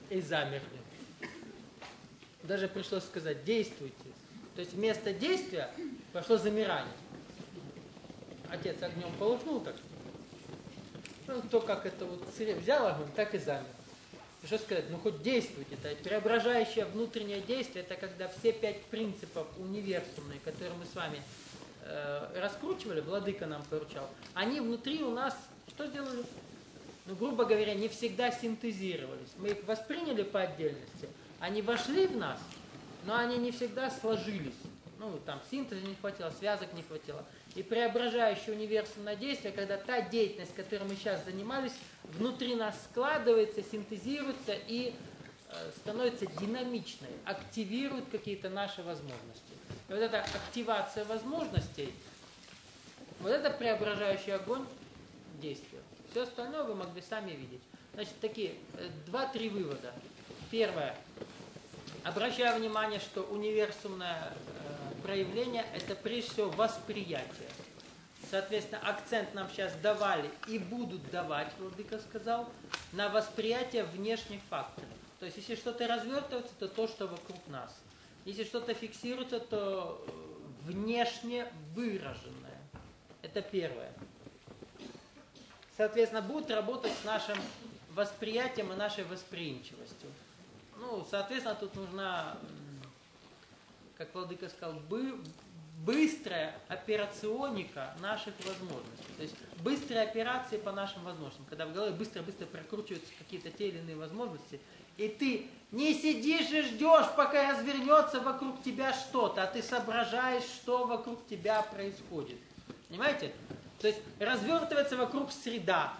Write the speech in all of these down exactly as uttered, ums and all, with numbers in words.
и замерли. Даже пришлось сказать, действуйте. То есть вместо действия пошло замирание. Отец огнем полыхнул так. Ну, то, как это вот взял огонь, так и замер. И что сказать, ну хоть действуйте. Это преображающее внутреннее действие, это когда все пять принципов универсумные, которые мы с вами э, раскручивали, владыка нам поручал, они внутри у нас что сделали? Ну, грубо говоря, не всегда синтезировались. Мы их восприняли по отдельности, они вошли в нас, но они не всегда сложились. Ну, там синтеза не хватило, связок не хватило. И преображающее универсумное действие, когда та деятельность, которой мы сейчас занимались, внутри нас складывается, синтезируется и э, становится динамичной, активирует какие-то наши возможности. И вот эта активация возможностей, вот это преображающий огонь действия. Все остальное вы могли сами видеть. Значит, такие э, два-три вывода. Первое. Обращаю внимание, что универсумное э, проявление – это прежде всего восприятие. Соответственно, акцент нам сейчас давали и будут давать, владыка сказал, на восприятие внешних факторов. То есть, если что-то развертывается, то то, что вокруг нас. Если что-то фиксируется, то внешне выраженное. Это первое. Соответственно, будут работать с нашим восприятием и нашей восприимчивостью. Ну, соответственно, тут нужна, как владыка сказал, бы, быстрая операционика наших возможностей. То есть быстрые операции по нашим возможностям. Когда в голове быстро-быстро прокручиваются какие-то те или иные возможности, и ты не сидишь и ждешь, пока развернется вокруг тебя что-то, а ты соображаешь, что вокруг тебя происходит. Понимаете? То есть развертывается вокруг среда.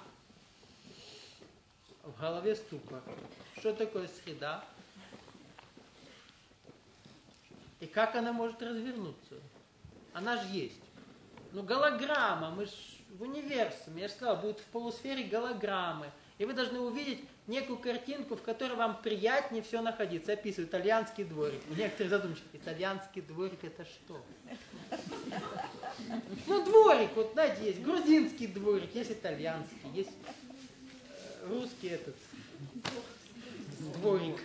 В голове ступор. Что такое среда? И как она может развернуться? Она же есть. Ну, голограмма, мы же в универсуме, я же сказал, будет в полусфере голограммы. И вы должны увидеть некую картинку, в которой вам приятнее все находиться. Описываю итальянский дворик. Некоторые задумчивы, итальянский дворик это что? Ну, дворик, вот знаете, есть грузинский дворик, есть итальянский, есть русский этот дворик.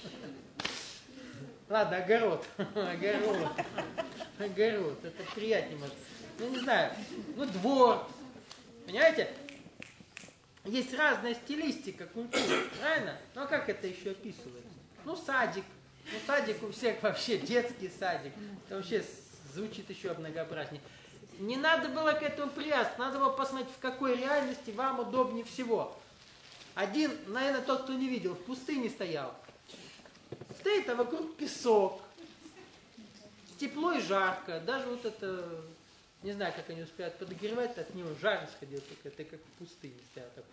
Ладно, огород. Огород. Огород. Это приятнее может. Ну, не знаю. Ну, двор. Понимаете? Есть разная стилистика культуры. Правильно? Ну, а как это еще описывается? Ну, садик. Ну, садик у всех вообще детский садик. Это вообще звучит еще многообразнее. Не надо было к этому привязаться. Надо было посмотреть, в какой реальности вам удобнее всего. Один, наверное, тот, кто не видел, в пустыне стоял. Стоит, а вокруг песок. Тепло и жарко. Даже вот это, не знаю, как они успевают подогревать, от него жар исходил. Это как в пустыне стоят. Так.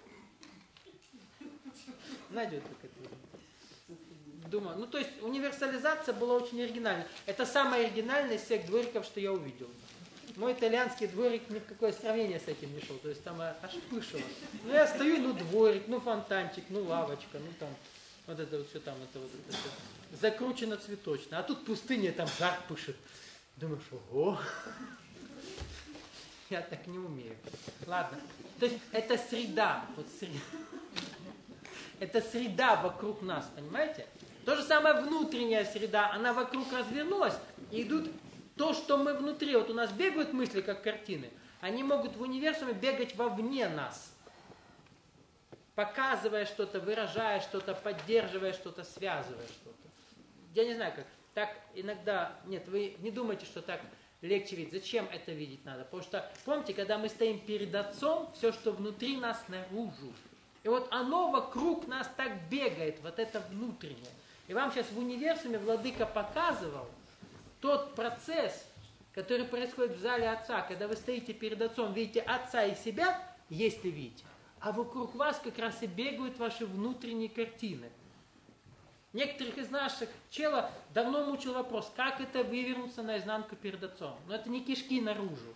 Найдет как это. Думаю, ну то есть универсализация была очень оригинальна. Это самое оригинальное из всех двориков, что я увидел. Мой итальянский дворик ни в какое сравнение с этим не шел. То есть там аж пышило. Ну я стою, ну дворик, ну фонтанчик, ну лавочка, ну там вот это вот все там, это вот это все. Закручено цветочно. А тут пустыня, там жар пышет. Думаешь, ого. Я так не умею. Ладно. То есть это среда. Вот среда. Это среда вокруг нас, понимаете? То же самое внутренняя среда, она вокруг развернулась, и идут то, что мы внутри. Вот у нас бегают мысли, как картины. Они могут в универсуме бегать вовне нас. Показывая что-то, выражая что-то, поддерживая что-то, связывая что-то. Я не знаю как. Так иногда, нет, вы не думайте, что так легче видеть. Зачем это видеть надо? Потому что, помните, когда мы стоим перед Отцом, все, что внутри нас, наружу. И вот оно вокруг нас так бегает, вот это внутреннее. И вам сейчас в универсуме владыка показывал тот процесс, который происходит в зале Отца, когда вы стоите перед Отцом, видите Отца и себя, если видите, а вокруг вас как раз и бегают ваши внутренние картины. Некоторых из наших чела давно мучил вопрос, как это вывернуться наизнанку перед Отцом. Но это не кишки наружу.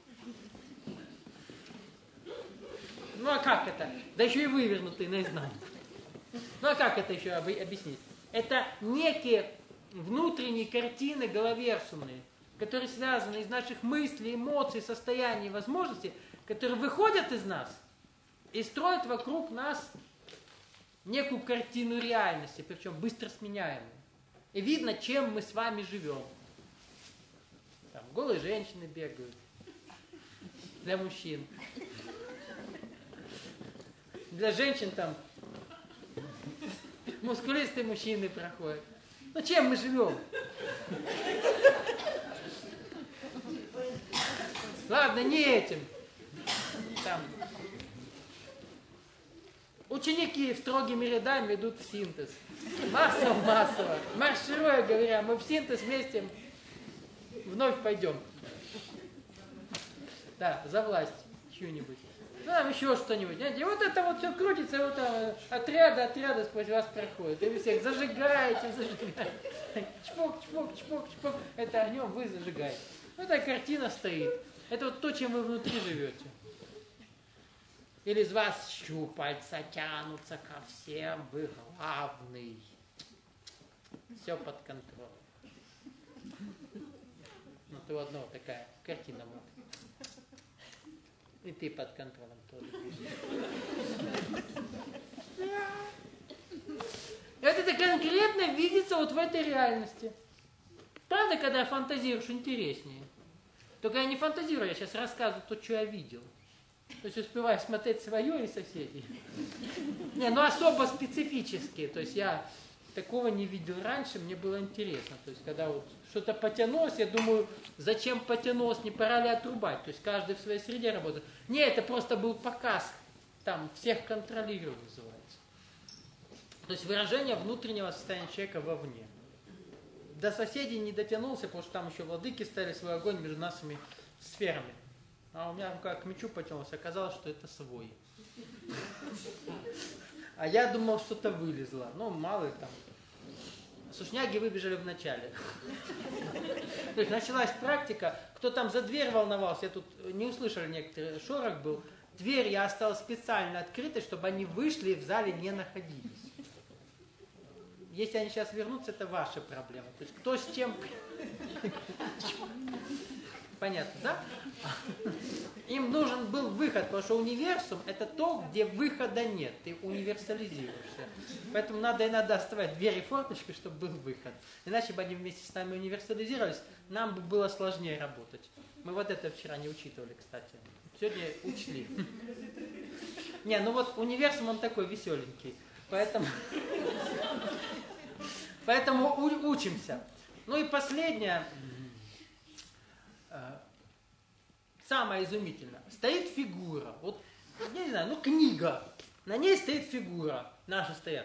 Ну а как это? Да еще и вывернутые наизнанку. Ну а как это еще объяснить? Это некие внутренние картины головерсумные, которые связаны из наших мыслей, эмоций, состояний, возможностей, которые выходят из нас и строят вокруг нас некую картину реальности, причем быстро сменяемую. И видно, чем мы с вами живем. Там голые женщины бегают. Для мужчин. Для женщин там мускулистые мужчины проходят. Ну чем мы живем? Ладно, не этим. Там. Ученики строгими рядами идут в синтез. Массово-массово. Маршируя, говоря, мы в синтез вместе вновь пойдем. Да, за власть чью-нибудь. Ну, там еще что-нибудь. И вот это вот все крутится, вот там отряды, отряды сквозь вас проходят. И вы всех зажигаете, зажигаете. Чпок, чпок, чпок, чпок. Это огнем вы зажигаете. Вот эта картина стоит. Это вот то, чем вы внутри живете. Или из вас щупальца тянутся ко всем, вы главный. Все под контролем. Ну, ты у одного такая картина вот. И ты под контролем тоже. Это конкретно видится вот в этой реальности. Правда, когда фантазируешь, интереснее. Только я не фантазирую, я сейчас рассказываю то, что я видел. То есть успеваю смотреть свое и соседей. Не, ну особо специфические. То есть я такого не видел раньше, мне было интересно. То есть когда вот что-то потянулось, я думаю, зачем потянулось, не пора ли отрубать. То есть каждый в своей среде работает. Не, это просто был показ. Там всех контролирую называется. То есть выражение внутреннего состояния человека вовне. До соседей не дотянулся, потому что там еще владыки ставили свой огонь между нашими сферами. А у меня как к мечу потянулся, оказалось, что это свой. А я думал, что-то вылезло. Ну, мало ли там. Сушняги выбежали в начале. То есть началась практика. Кто там за дверь волновался, я тут не услышал, некоторый шорох был. Дверь я оставил специально открытой, чтобы они вышли и в зале не находились. Если они сейчас вернутся, это ваша проблема. То есть кто с чем... Понятно, да? Им нужен был выход, потому что универсум – это то, где выхода нет. Ты универсализируешься. Поэтому надо иногда оставать дверь и форточку, чтобы был выход. Иначе бы они вместе с нами универсализировались, нам бы было сложнее работать. Мы вот это вчера не учитывали, кстати. Сегодня учли. Не, ну вот универсум, он такой веселенький. Поэтому, поэтому у, учимся. Ну и последнее. Самое изумительное. Стоит фигура. Вот, я не знаю, ну книга. На ней стоит фигура. Наши стоят.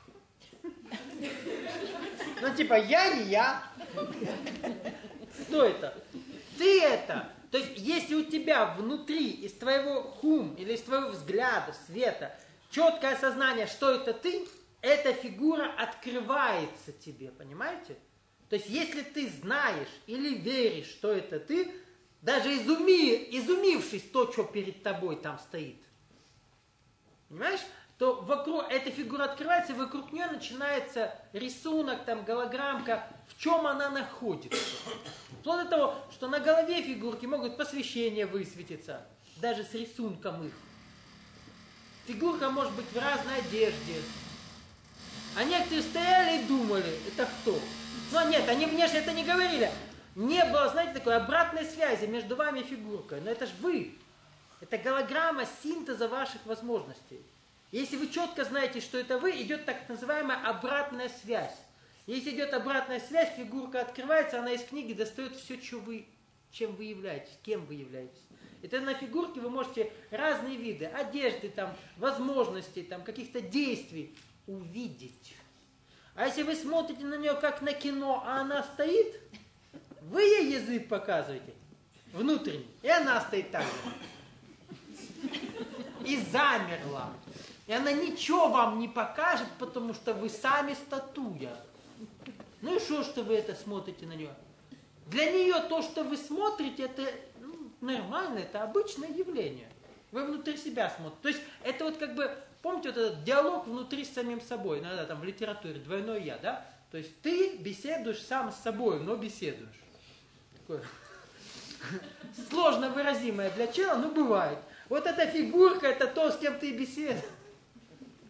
Ну типа я не я. Кто это? Ты это. То есть если у тебя внутри, из твоего хум или из твоего взгляда, света, четкое осознание, что это ты, эта фигура открывается тебе, понимаете? То есть если ты знаешь или веришь, что это ты, даже изуми, изумившись то, что перед тобой там стоит, понимаешь, то вокруг эта фигура открывается, и вокруг нее начинается рисунок, там, голограммка, в чем она находится. Вплоть до того, что на голове фигурки могут посвящения высветиться, даже с рисунком их. Фигурка может быть в разной одежде. А некоторые стояли и думали, это кто? Ну нет, они внешне это не говорили. Не было, знаете, такой обратной связи между вами и фигуркой. Но это же вы. Это голограмма синтеза ваших возможностей. Если вы четко знаете, что это вы, идет так называемая обратная связь. Если идет обратная связь, фигурка открывается, она из книги достает все, что вы, чем вы являетесь, кем вы являетесь. И тогда на фигурке вы можете разные виды одежды, там, возможностей, там, каких-то действий увидеть. А если вы смотрите на нее как на кино, а она стоит, вы ей язык показываете, внутренний, и она стоит так же. И замерла. И она ничего вам не покажет, потому что вы сами статуя. Ну и что, что вы это смотрите на нее? Для нее то, что вы смотрите, это ну, нормально, это обычное явление. Вы внутри себя смотрите. То есть это вот как бы, помните вот этот диалог внутри с самим собой, иногда там в литературе, двойное я, да? То есть ты беседуешь сам с собой, но беседуешь. Такое сложно выразимое для чела, но бывает. Вот эта фигурка, это то, с кем ты беседуешь.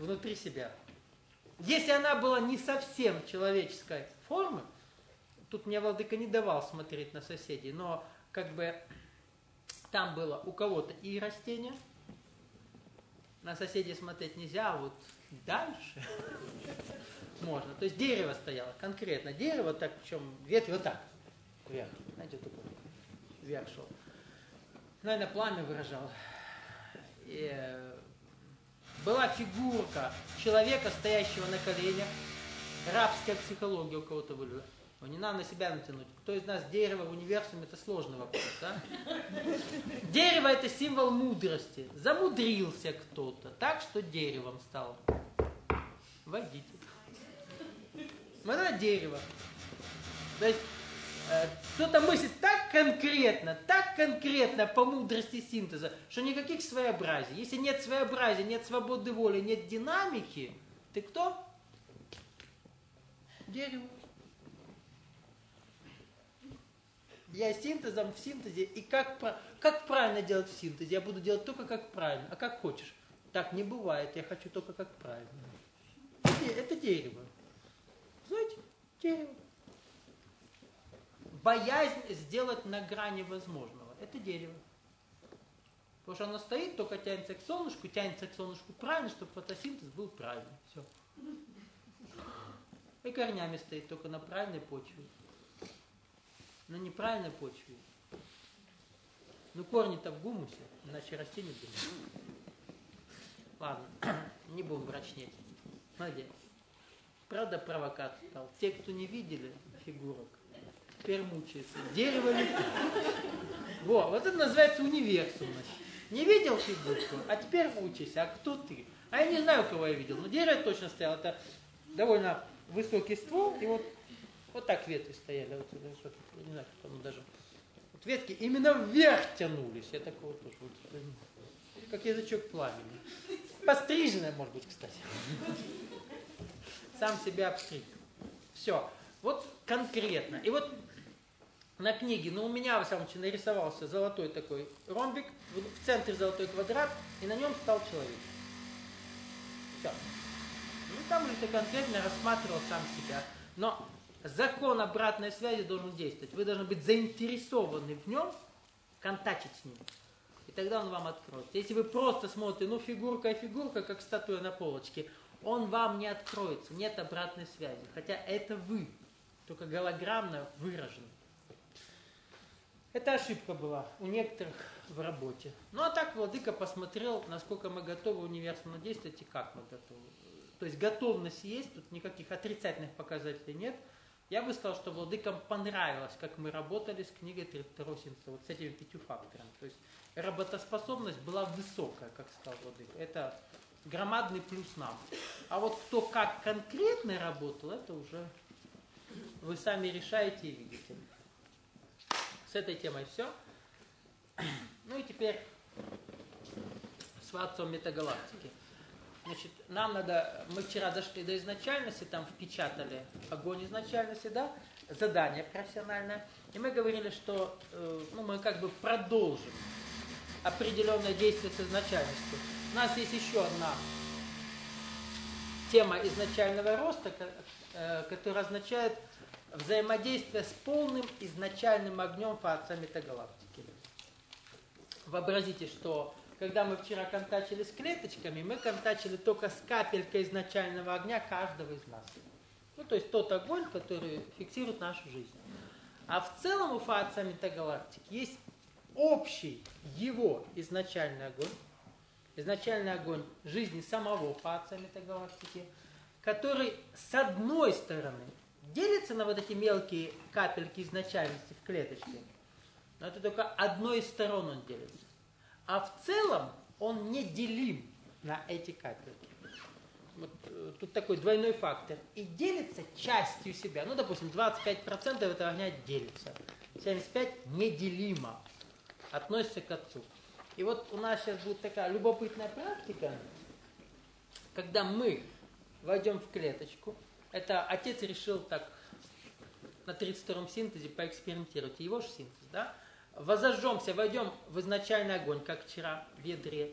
внутри себя. Если она была не совсем человеческой формы, тут мне владыка не давал смотреть на соседей, но как бы там было у кого-то и растения, на соседей смотреть нельзя, а вот дальше можно. То есть дерево стояло, конкретно дерево, так, причем ветви вот так, вверх, знаете, вот такой, вверх шел. Наверное, пламя выражало. И была фигурка человека, стоящего на коленях. Рабская психология у кого-то была. Не надо на себя натянуть. Кто из нас дерево в универсуме, это сложный вопрос, да? Дерево это символ мудрости. Замудрился кто-то, так что деревом стал. Водитель. Вот это дерево. То есть э, кто-то мыслит так конкретно, так конкретно по мудрости синтеза, что никаких своеобразий. Если нет своеобразия, нет свободы воли, нет динамики, ты кто? Дерево. Я синтезом в синтезе, и как, как правильно делать в синтезе? Я буду делать только как правильно. А как хочешь? Так не бывает, я хочу только как правильно. Это, это дерево. Знаете, дерево. Боязнь сделать на грани возможного. Это дерево. Потому что оно стоит, только тянется к солнышку, тянется к солнышку правильно, чтобы фотосинтез был правильный. Все. И корнями стоит только на правильной почве. На неправильной почве. Ну корни-то в гумусе, иначе расти не будет. Ладно, не будем мрачнеть. Молодец. Правда провокат стал. Те, кто не видели фигурок, теперь мучаются. Дерево летит. Во, вот это называется универсум. Не видел фигурку, а теперь мучайся. А кто ты? А я не знаю, кого я видел, но дерево точно стояло. Это довольно высокий ствол, и вот Вот так ветви стояли, вот, я не знаю, как оно даже. Вот ветки именно вверх тянулись. Я такого тоже, вот, как язычок пламени. Постриженная, может быть, кстати. Сам себя обстриг. Все. Вот конкретно. И вот на книге, ну у меня, во всяком случае, нарисовался золотой такой ромбик, в центре золотой квадрат, и на нем стал человек. Все. Ну там уже ты конкретно рассматривал сам себя. Но закон обратной связи должен действовать. Вы должны быть заинтересованы в нем, контактить с ним. И тогда он вам откроется. Если вы просто смотрите, ну фигурка и фигурка, как статуя на полочке, он вам не откроется. Нет обратной связи. Хотя это вы, только голограммно выражены. Это ошибка была у некоторых в работе. Ну а так владыка посмотрел, насколько мы готовы универсально действовать и как мы готовы. То есть готовность есть, тут никаких отрицательных показателей нет. Я бы сказал, что владыкам понравилось, как мы работали с книгой тридцать второго синтеза, вот с этими пятью факторами. То есть работоспособность была высокая, как сказал владыка. Это громадный плюс нам. А вот кто как конкретно работал, это уже вы сами решаете и видите. С этой темой все. Ну и теперь с отцом метагалактики. Значит, нам надо, мы вчера дошли до изначальности, там впечатали огонь изначальности, да, задание профессиональное. И мы говорили, что э, ну, мы как бы продолжим определенное действие с изначальностью. У нас есть еще одна тема изначального роста, э, которая означает взаимодействие с полным изначальным огнем Творца метагалактики. Вообразите, что когда мы вчера контачили с клеточками, мы контачили только с капелькой изначального огня каждого из нас. Ну, то есть тот огонь, который фиксирует нашу жизнь. А в целом у Творца метагалактики есть общий его изначальный огонь, изначальный огонь жизни самого Творца метагалактики, который с одной стороны делится на вот эти мелкие капельки изначальности в клеточке, но это только одной из сторон он делится. А в целом он не делим на эти капельки. Вот, э, тут такой двойной фактор. И делится частью себя. Ну, допустим, двадцать пять процентов этого огня делится. семьдесят пять процентов неделимо. Относится к Отцу. И вот у нас сейчас будет такая любопытная практика, когда мы войдем в клеточку. Это Отец решил так на тридцать втором синтезе поэкспериментировать. Его же синтез, да? Возожжемся, войдем в изначальный огонь, как вчера в ядре.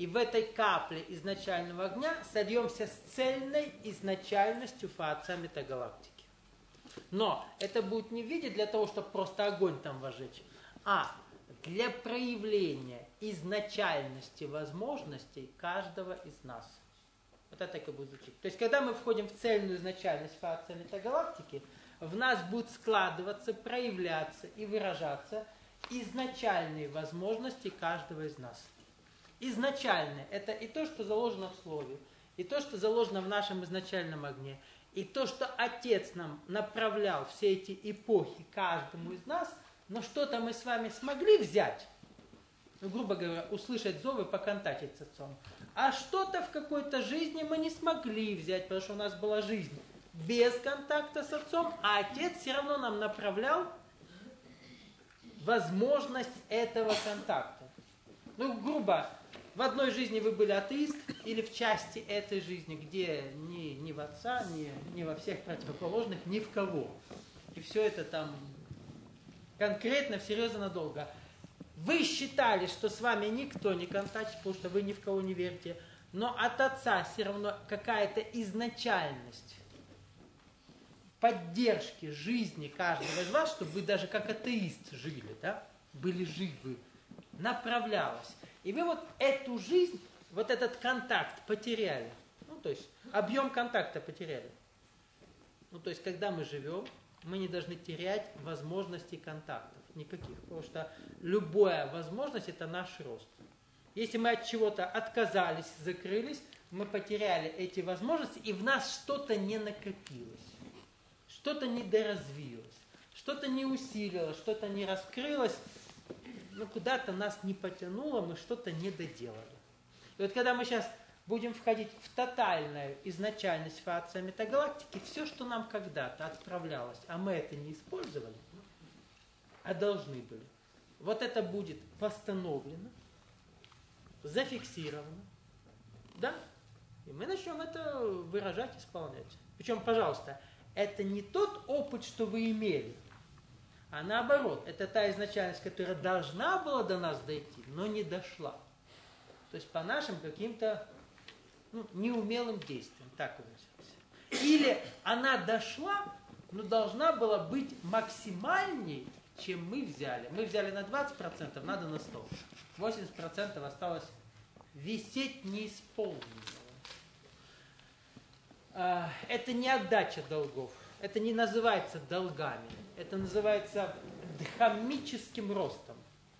И в этой капле изначального огня сольемся с цельной изначальностью фаотца метагалактики. Но это будет не в виде для того, чтобы просто огонь там вожечь, а для проявления изначальности возможностей каждого из нас. Вот это так и будет звучить. То есть, когда мы входим в цельную изначальность фаотца метагалактики, в нас будут складываться, проявляться и выражаться изначальные возможности каждого из нас. Изначальное – это и то, что заложено в слове, и то, что заложено в нашем изначальном огне, и то, что Отец нам направлял все эти эпохи каждому из нас, но что-то мы с вами смогли взять, ну, грубо говоря, услышать зов и поконтактить с Отцом, а что-то в какой-то жизни мы не смогли взять, потому что у нас была жизнь без контакта с Отцом, а Отец все равно нам направлял возможность этого контакта. Ну, грубо, в одной жизни вы были атеист, или в части этой жизни, где ни, ни в Отца, ни, ни во всех противоположных, ни в кого. И все это там конкретно, всерьез и надолго. Вы считали, что с вами никто не контактит, потому что вы ни в кого не верите, но от Отца все равно какая-то изначальность поддержки жизни каждого из вас, чтобы вы даже как атеист жили, да, были живы, направлялась. И вы вот эту жизнь, вот этот контакт потеряли. Ну, то есть объем контакта потеряли. Ну, то есть когда мы живем, мы не должны терять возможностей контактов никаких, потому что любая возможность – это наш рост. Если мы от чего-то отказались, закрылись, мы потеряли эти возможности, и в нас что-то не накопилось. Что-то недоразвилось, что-то не усилилось, что-то не раскрылось, ну, куда-то нас не потянуло, мы что-то не доделали. И вот когда мы сейчас будем входить в тотальную изначальность фаотца метагалактики, все, что нам когда-то отправлялось, а мы это не использовали, а должны были, вот это будет восстановлено, зафиксировано, да? И мы начнем это выражать, исполнять. Причем, пожалуйста, это не тот опыт, что вы имели, а наоборот, это та изначальность, которая должна была до нас дойти, но не дошла. То есть по нашим каким-то, ну, неумелым действиям, так выразимся. Или она дошла, но должна была быть максимальней, чем мы взяли. Мы взяли на двадцать процентов, надо на сто процентов. восемьдесят процентов осталось висеть неисполненного. Это не отдача долгов, это не называется долгами, это называется дхаммическим ростом.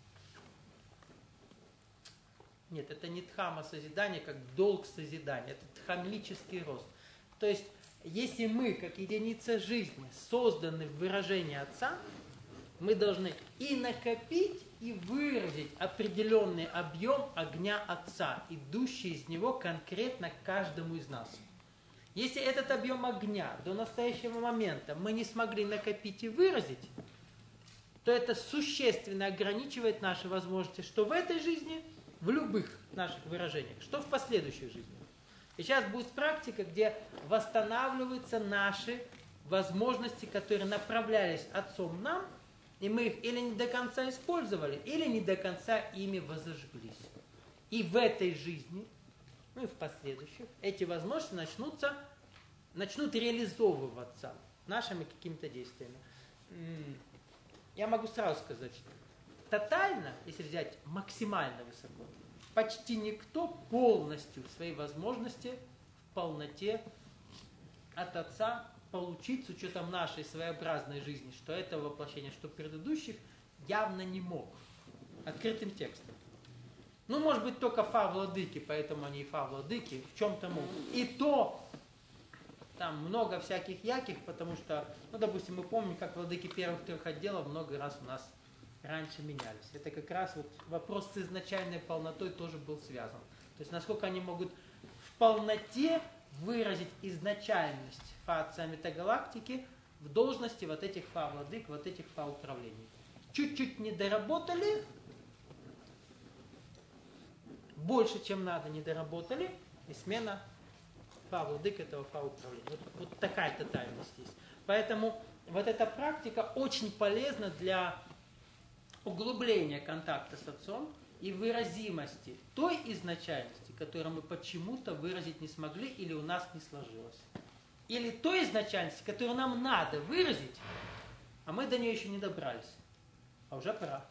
Нет, это не дхамма созидания, как долг созидания, это дхаммический рост. То есть, если мы, как единица жизни, созданы в выражении Отца, мы должны и накопить, и выразить определенный объем огня Отца, идущий из него конкретно к каждому из нас. Если этот объем огня до настоящего момента мы не смогли накопить и выразить, то это существенно ограничивает наши возможности, что в этой жизни, в любых наших выражениях, что в последующей жизни. И сейчас будет практика, где восстанавливаются наши возможности, которые направлялись Отцом нам, и мы их или не до конца использовали, или не до конца ими возожглись. И в этой жизни, ну и в последующих, эти возможности начнутся, начнут реализовываться нашими какими-то действиями. Я могу сразу сказать, тотально, если взять максимально высоко, почти никто полностью свои возможности в полноте от Отца получить с учетом нашей своеобразной жизни, что это воплощение, что предыдущих, явно не мог. Открытым текстом. Ну, может быть, только фа-владыки, поэтому они и фа-владыки, в чем-то могут. И то, там много всяких яких, потому что, ну, допустим, мы помним, как владыки первых трех отделов много раз у нас раньше менялись. Это как раз вот вопрос с изначальной полнотой тоже был связан. То есть, насколько они могут в полноте выразить изначальность фаотца метагалактики в должности вот этих фа-владык, вот этих фа-управлений. Чуть-чуть не доработали, больше, чем надо, не доработали, и смена фа-владык этого фа-управления. Вот, вот такая тотальность есть. Поэтому вот эта практика очень полезна для углубления контакта с Отцом, и выразимости той изначальности, которую мы почему-то выразить не смогли или у нас не сложилось. Или той изначальности, которую нам надо выразить, а мы до нее еще не добрались. А уже пора.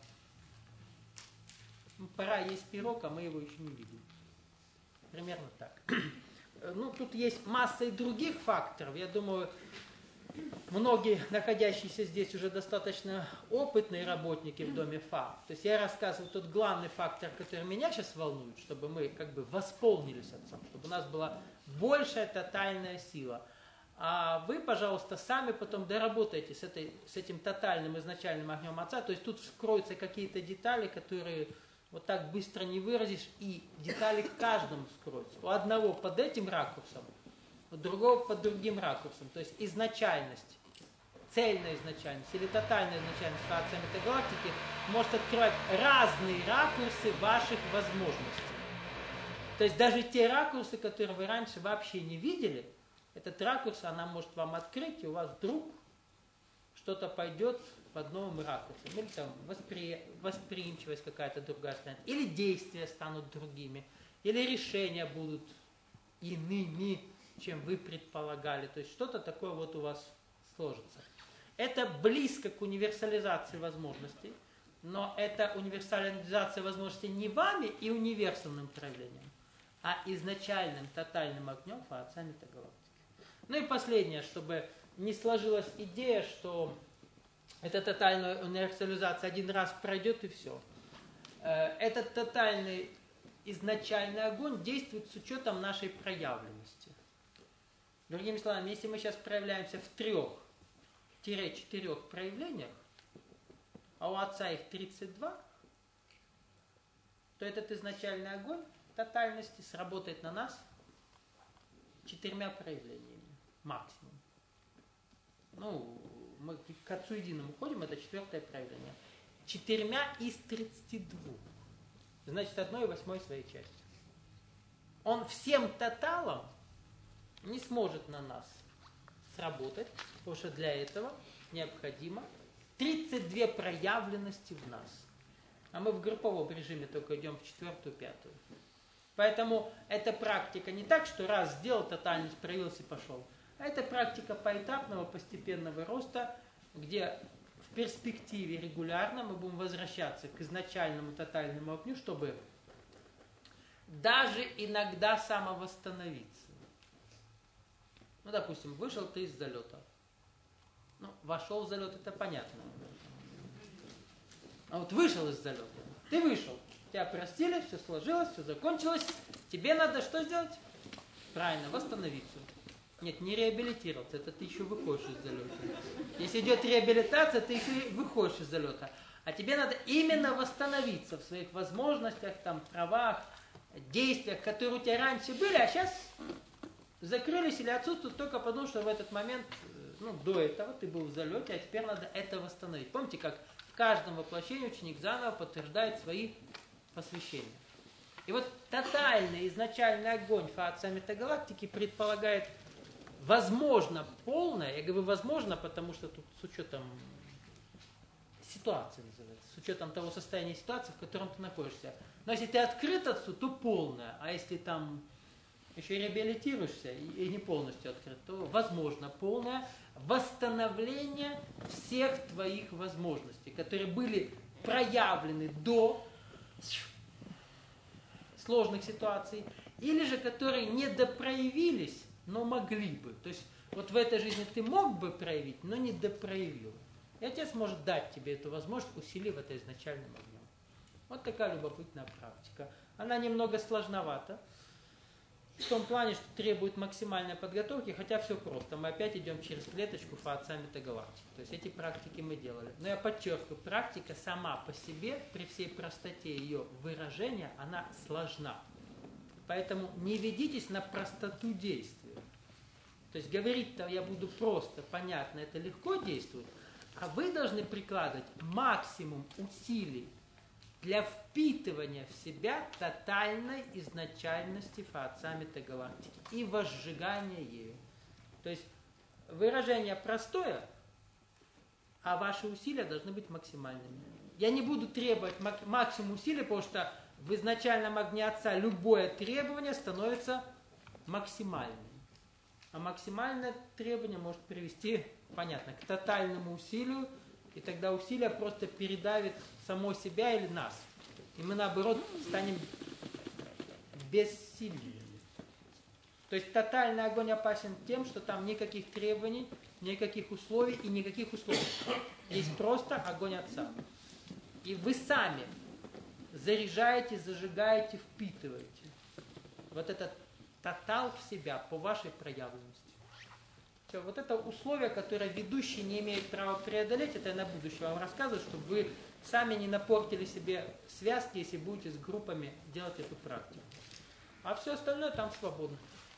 Пора есть пирог, а мы его еще не видим. Примерно так. Ну, тут есть масса и других факторов. Я думаю, многие, находящиеся здесь, уже достаточно опытные работники в доме ФА. То есть я рассказываю тот главный фактор, который меня сейчас волнует, чтобы мы как бы восполнились отцом, чтобы у нас была большая тотальная сила. А вы, пожалуйста, сами потом доработаете с, этой, с этим тотальным изначальным огнем отца. То есть тут вскроются какие-то детали, которые вот так быстро не выразишь, и детали каждому вскроются. У одного под этим ракурсом, у другого под другим ракурсом. То есть изначальность, цельная изначальность или тотальная изначальность по отцам этой галактики может открывать разные ракурсы ваших возможностей. То есть даже те ракурсы, которые вы раньше вообще не видели, этот ракурс она может вам открыть, и у вас вдруг что-то пойдет под новым ракурсом. Или там воспри... восприимчивость какая-то другая станет. Или действия станут другими. Или решения будут иными, чем вы предполагали. То есть что-то такое вот у вас сложится. Это близко к универсализации возможностей, но это универсализация возможностей не вами и универсальным проявлением, а изначальным тотальным огнем Фаотца метагалактики. Ну и последнее, чтобы не сложилась идея, что эта тотальная универсализация один раз пройдет и все. Этот тотальный изначальный огонь действует с учетом нашей проявленности. Другими словами, если мы сейчас проявляемся в трех-четырех проявлениях, а у Отца их тридцать два, то этот изначальный огонь тотальности сработает на нас четырьмя проявлениями максимум. Ну, мы к Отцу Единому ходим, это четвертое проявление. Четырьмя из тридцати двух. Значит, одной восьмой своей части. Он всем тоталом не сможет на нас сработать, потому что для этого необходимо тридцать две проявленности в нас. А мы в групповом режиме только идем в четвертую, пятую. Поэтому эта практика не так, что раз сделал тотальность, проявился и пошел. А это практика поэтапного, постепенного роста, где в перспективе регулярно мы будем возвращаться к изначальному тотальному огню, чтобы даже иногда самовосстановиться. Ну, допустим, вышел ты из залета. Ну, вошел в залет, это понятно. А вот вышел из залета. Ты вышел. Тебя простили, все сложилось, все закончилось. Тебе надо что сделать? Правильно, восстановиться. Нет, не реабилитироваться, это ты еще выходишь из залета. Если идет реабилитация, ты еще и выходишь из залета. А тебе надо именно восстановиться в своих возможностях, там, правах, действиях, которые у тебя раньше были, а сейчас закрылись или отсутствуют только потому, что в этот момент, ну, до этого ты был в залете, а теперь надо это восстановить. Помните, как в каждом воплощении ученик заново подтверждает свои посвящения. И вот тотальный изначальный огонь Фаотца метагалактики предполагает возможно полное, я говорю возможно, потому что тут с учетом ситуации называется, с учетом того состояния ситуации, в котором ты находишься. Но если ты открыт отцу, то полное, а если там еще и реабилитируешься и не полностью открыт, то возможно полное восстановление всех твоих возможностей, которые были проявлены до сложных ситуаций, или же которые не допроявились, но могли бы. То есть вот в этой жизни ты мог бы проявить, но не допроявил. И Отец может дать тебе эту возможность, усилив это изначальным огнем. Вот такая любопытная практика. Она немного сложновата, в том плане, что требует максимальной подготовки, хотя все просто. Мы опять идем через клеточку Фаотца метагалактики. То есть эти практики мы делали. Но я подчеркиваю, практика сама по себе, при всей простоте ее выражения, она сложна. Поэтому не ведитесь на простоту действия. То есть говорить-то я буду просто, понятно, это легко действует, а вы должны прикладывать максимум усилий для впитывания в себя тотальной изначальности Фаотца метагалактики и возжигания ею. То есть выражение простое, а ваши усилия должны быть максимальными. я не буду требовать максимум усилий, потому что в изначальном огне Отца любое требование становится максимальным. А максимальное требование может привести, понятно, к тотальному усилию, и тогда усилие просто передавит само себя или нас. И мы, наоборот, станем бессильными. То есть тотальный огонь опасен тем, что там никаких требований, никаких условий и никаких условий. Есть просто огонь Отца. И вы сами заряжаете, зажигаете, впитываете вот этот тотал в себя по вашей проявленности. Все, вот это условие, которое ведущий не имеет права преодолеть, это я на будущее вам рассказываю, чтобы вы сами не напортили себе связки, если будете с группами делать эту практику. А все остальное там свободно.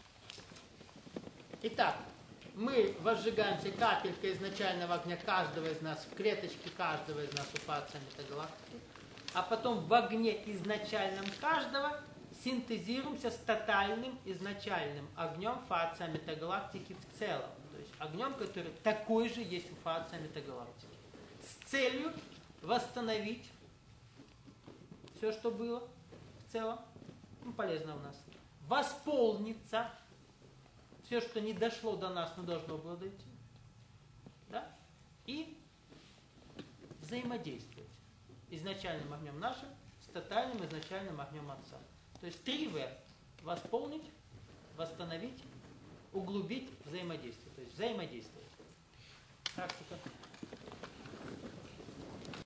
Итак, мы возжигаемся капелькой изначального огня каждого из нас, в клеточке каждого из нас упадца метагалактики, а потом в огне изначальном каждого синтезируемся с тотальным изначальным огнем фация метагалактики в целом. То есть огнем, который такой же есть у фация метагалактики. С целью восстановить все, что было в целом, ну, полезно у нас. Восполниться. Все, что не дошло до нас, но должно было дойти. Да? И взаимодействовать изначальным огнем нашим с тотальным изначальным огнем Отца. То есть три вэ. Восполнить, восстановить, углубить, взаимодействие. То есть взаимодействовать. Практика.